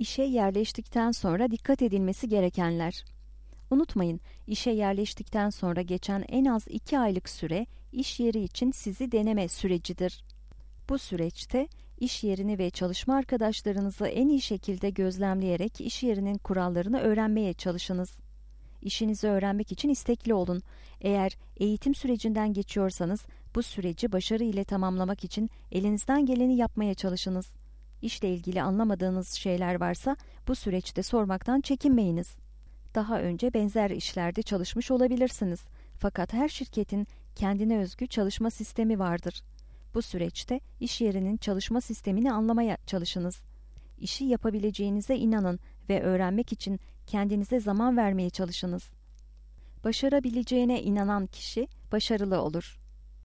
İşe yerleştikten sonra dikkat edilmesi gerekenler. Unutmayın, işe yerleştikten sonra geçen en az 2 aylık süre iş yeri için sizi deneme sürecidir. Bu süreçte iş yerini ve çalışma arkadaşlarınızı en iyi şekilde gözlemleyerek iş yerinin kurallarını öğrenmeye çalışınız. İşinizi öğrenmek için istekli olun. Eğer eğitim sürecinden geçiyorsanız bu süreci başarı ile tamamlamak için elinizden geleni yapmaya çalışınız. İşle ilgili anlamadığınız şeyler varsa bu süreçte sormaktan çekinmeyiniz. Daha önce benzer işlerde çalışmış olabilirsiniz. Fakat her şirketin kendine özgü çalışma sistemi vardır. Bu süreçte iş yerinin çalışma sistemini anlamaya çalışınız. İşi yapabileceğinize inanın ve öğrenmek için kendinize zaman vermeye çalışınız. Başarabileceğine inanan kişi başarılı olur.